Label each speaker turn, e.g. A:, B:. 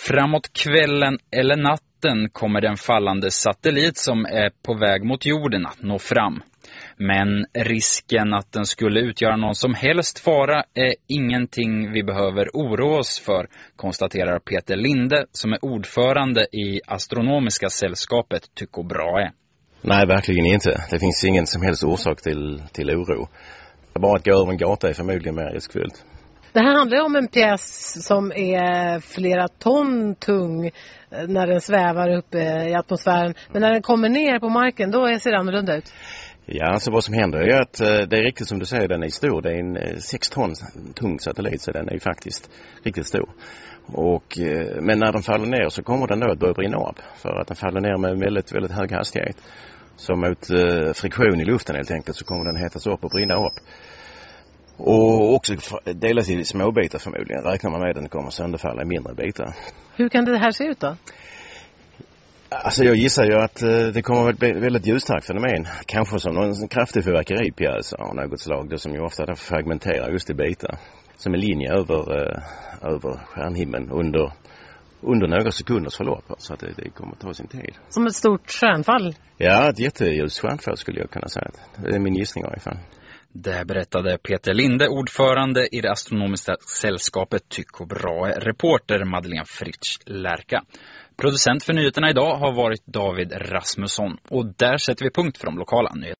A: Framåt kvällen eller natten kommer den fallande satellit som är på väg mot jorden att nå fram. Men risken att den skulle utgöra någon som helst fara är ingenting vi behöver oroa oss för, konstaterar Peter Linde som är ordförande i Astronomiska sällskapet Tycho Brahe.
B: Nej, verkligen inte. Det finns ingen som helst orsak till oro. Bara att gå över en gata är förmodligen mer riskfyllt.
C: Det här handlar om en pjäs som är flera ton tung när den svävar uppe i atmosfären. Men när den kommer ner på marken, då ser det annorlunda ut.
B: Ja, alltså vad som händer är att det är riktigt som du säger, den är stor. Det är en 6 ton tung satellit, så den är ju faktiskt riktigt stor. Men när den faller ner så kommer den då att börja brinna upp. För att den faller ner med väldigt, väldigt hög hastighet. Så mot friktion i luften helt enkelt så kommer den hettas upp och brinna upp. Och också delas i små bitar förmodligen. Räknar man med att den kommer sönderfalla i mindre bitar.
C: Hur kan det här se ut då?
B: Alltså jag gissar ju att det kommer att bli väldigt ljusstarkt fenomen. Kanske som någon kraftig fyrverkeripjäs av något slag. Det som ju ofta fragmenterar just i bitar. Som en linje över stjärnhimlen under några sekunders förlopp. Så att det kommer att ta sin tid.
C: Som ett stort stjärnfall?
B: Ja, ett jätteljus stjärnfall skulle jag kunna säga. Det är min gissning i alla fall.
A: Det berättade Peter Linde, ordförande i det astronomiska sällskapet Tycho Brahe, reporter Madeleine Fritsch Lärka. Producent för nyheterna idag har varit David Rasmusson och där sätter vi punkt för de lokala nyheterna.